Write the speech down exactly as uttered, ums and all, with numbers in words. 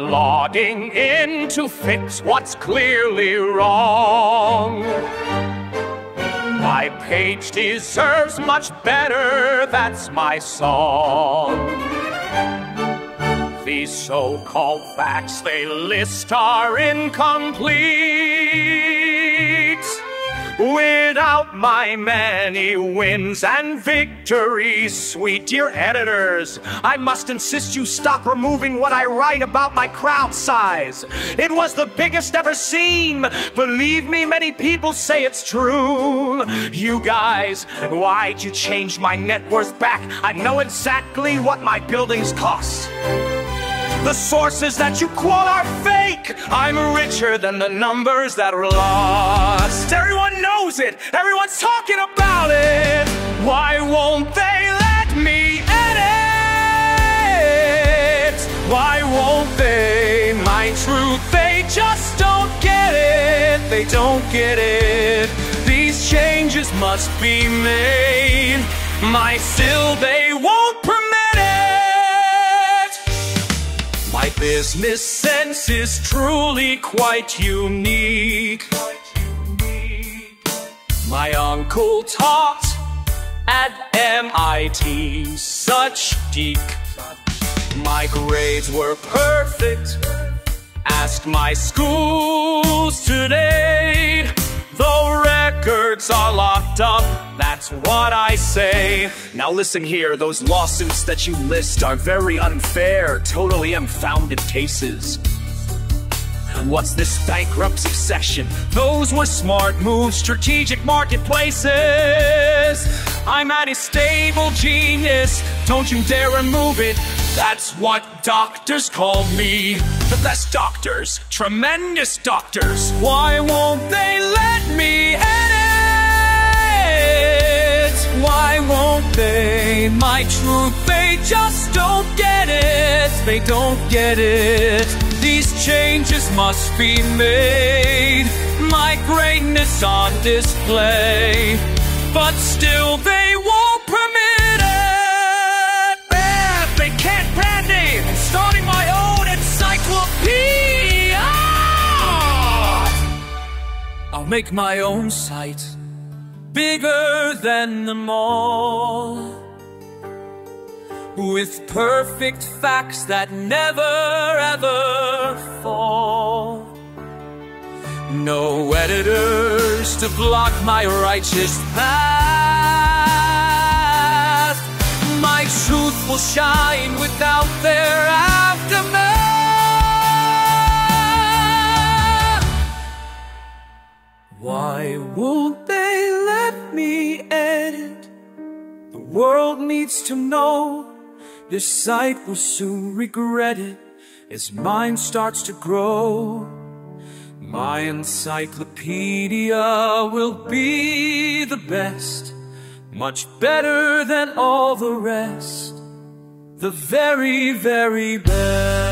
logging in to fix what's clearly wrong. My page deserves much better, that's my song. These so-called facts they list are incomplete. Without my many wins and victories, sweet dear editors, I must insist you stop removing what I write about my crowd size. It was the biggest ever seen. Believe me, many people say it's true. You guys, why'd you change my net worth back? I know exactly what my buildings cost. The sources that you quote are fake. I'm richer than the numbers that were lost. Everyone knows it. Everyone's talking about it. Why won't they let me edit? Why won't they? My truth, they just don't get it. They don't get it. These changes must be made. My still, they won't permit. My business sense is truly quite unique. My uncle taught at M I T, such geek. My grades were perfect. Ask my schools today. The records are locked up, that's what I say. Now listen here, those lawsuits that you list are very unfair, totally unfounded cases. What's this bankruptcy section? Those were smart moves, strategic marketplaces. I'm a stable genius, don't you dare remove it. That's what doctors call me. The best doctors, tremendous doctors. Why won't they let me edit? Why won't they? My truth, they just don't get it. They don't get it. These changes must be made. My greatness on display. But still they won't permit it. Bad, they can't brand me. I'm starting my own encyclopedia. I'll make my own site, bigger than them all, with perfect facts that never ever fall. No editors to block my righteous path. My truth will shine without their aftermath. Why won't they let me edit? The world needs to know. This site will soon regret it as mine starts to grow. My encyclopedia will be the best, much better than all the rest, the very, very best.